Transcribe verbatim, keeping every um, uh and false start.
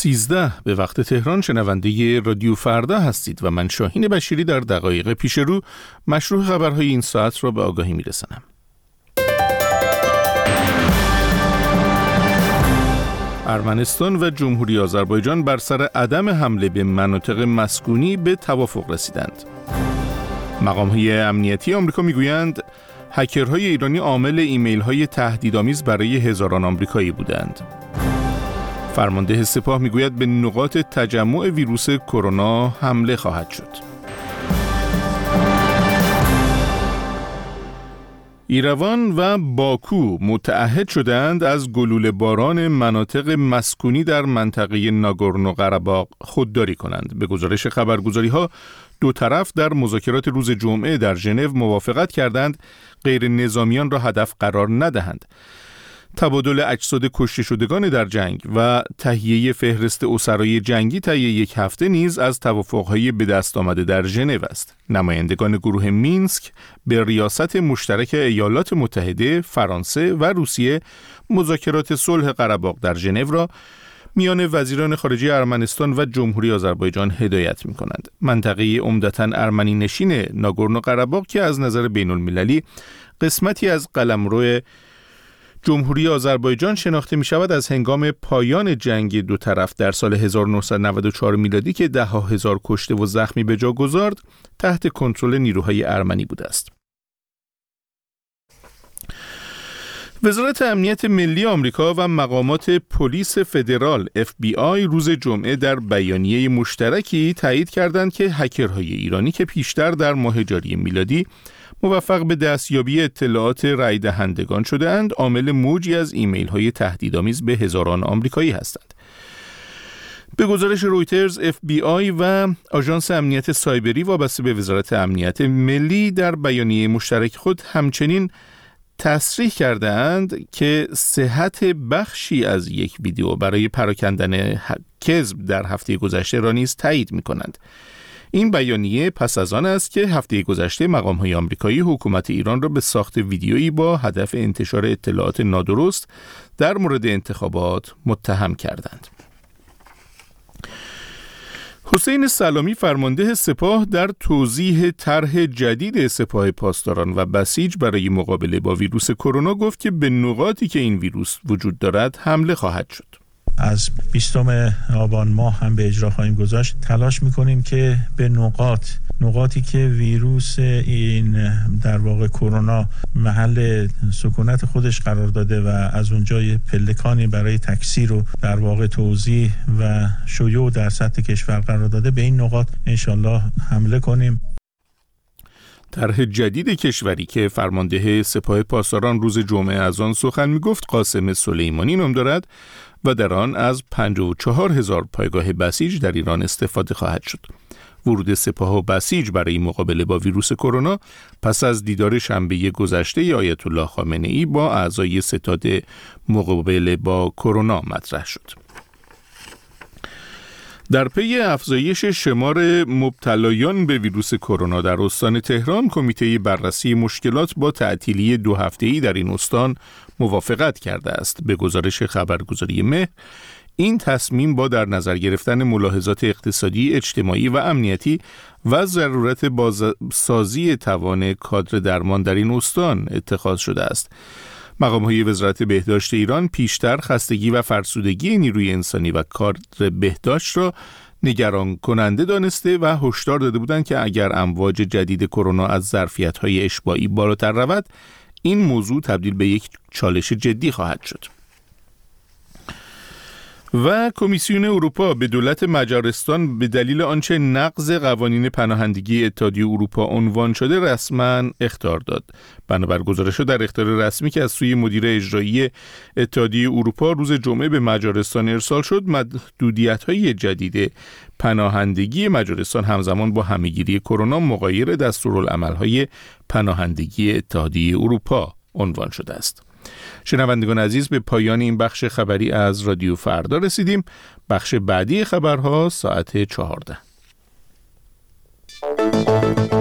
سیزده به وقت تهران شنونده رادیو فردا هستید و من شاهین بشیری در دقایق پیش رو مشروع خبرهای این ساعت را به آگاهی میرسانم. ارمنستان و جمهوری آذربایجان بر سر عدم حمله به مناطق مسکونی به توافق رسیدند. مقام‌های امنیتی آمریکا میگویند هکرهای ایرانی عامل ایمیل‌های تهدیدآمیز برای هزاران آمریکایی بودند. فرمانده سپاه میگوید به نقاط تجمع ویروس کرونا حمله خواهد شد. ایروان و باکو متعهد شدند از گلوله باران مناطق مسکونی در منطقه ناگورنو قره‌باغ خودداری کنند. به گزارش خبرگزاری‌ها دو طرف در مذاکرات روز جمعه در ژنو موافقت کردند غیر نظامیان را هدف قرار ندهند. تبادل اجساد کشته شدگان در جنگ و تهیه فهرست اسرای جنگی طی یک هفته نیز از توافق‌های به دست آمده در ژنو است. نمایندگان گروه مینسک به ریاست مشترک ایالات متحده، فرانسه و روسیه مذاکرات صلح قره‌باغ در ژنو را میان وزیران خارجه ارمنستان و جمهوری آذربایجان هدایت می‌کنند. منطقه عمدتاً ارمنی نشین ناگورنو قره‌باغ که از نظر بین‌المللی قسمتی از قلمرو جمهوری آذربایجان شناخته می شود، از هنگام پایان جنگ دو طرف در سال هزار و نهصد و نود و چهار میلادی که ده ها هزار کشته و زخمی به جا گذارد تحت کنترل نیروهای ارمنی بوده است. وزارت امنیت ملی آمریکا و مقامات پلیس فدرال اف بی آی روز جمعه در بیانیه مشترکی تایید کردند که هکرهای ایرانی که پیشتر در ماه جاری میلادی موفق به دستیابی اطلاعات رای دهندگان شده اند، عامل موجی از ایمیل های تهدیدآمیز به هزاران آمریکایی هستند. به گزارش رویترز، اف بی آی و آژانس امنیت سایبری وابسته به وزارت امنیت ملی در بیانیه مشترک خود همچنین تصریح کردند که صحت بخشی از یک ویدیو برای پراکندن کذب در هفته گذشته را نیز تایید می‌کنند. این بیانیه پس از آن است که هفته گذشته مقام‌های آمریکایی حکومت ایران را به ساخت ویدیویی با هدف انتشار اطلاعات نادرست در مورد انتخابات متهم کردند. حسین سلامی فرمانده سپاه در توضیح طرح جدید سپاه پاسداران و بسیج برای مقابله با ویروس کرونا گفت که به نقاطی که این ویروس وجود دارد حمله خواهد شد. از بیستم آبان ماه هم به اجرا خواهیم گذاشت. تلاش میکنیم که به نقاط نقاطی که ویروس این در واقع کرونا محل سکونت خودش قرار داده و از اونجای پلکانی برای تکثیر و در واقع توزیع و شیوع در سطح کشور قرار داده، به این نقاط انشالله حمله کنیم. طرح جدید کشوری که فرمانده سپاه پاسداران روز جمعه از آن سخن میگفت قاسم سلیمانی نام دارد و در آن از پنجاه و چهار هزار پایگاه بسیج در ایران استفاده خواهد شد. ورود سپاه و بسیج برای مقابله با ویروس کرونا پس از دیدار شنبه گذشته آیت الله خامنه‌ای با اعضای ستاد مقابله با کرونا مطرح شد. در پی افزایش شمار مبتلایان به ویروس کرونا در استان تهران، کمیته بررسی مشکلات با تعطیلی دو هفته‌ای در این استان موافقت کرده است. به گزارش خبرگزاری مهر، این تصمیم با در نظر گرفتن ملاحظات اقتصادی، اجتماعی و امنیتی و ضرورت بازسازی توان کادر درمان در این استان اتخاذ شده است. مقام‌های وزارت بهداشت ایران پیشتر خستگی و فرسودگی نیروی انسانی و کادر بهداشت را نگران کننده دانسته و هشدار داده بودند که اگر امواج جدید کرونا از ظرفیت‌های اشباعی بالاتر رود، این موضوع تبدیل به یک چالش جدی خواهد شد. و کمیسیون اروپا به دولت مجارستان به دلیل آنچه نقض قوانین پناهندگی اتحادیه اروپا عنوان شده رسما اخطار داد. بنابر گزارش در اخطار رسمی که از سوی مدیر اجرایی اتحادیه اروپا روز جمعه به مجارستان ارسال شد، محدودیت‌های جدید پناهندگی مجارستان همزمان با همه‌گیری کرونا مغایر دستورالعمل‌های پناهندگی اتحادیه اروپا عنوان شده است. شنوندگان عزیز، به پایان این بخش خبری از رادیو فردا رسیدیم. بخش بعدی خبرها ساعت چهارده.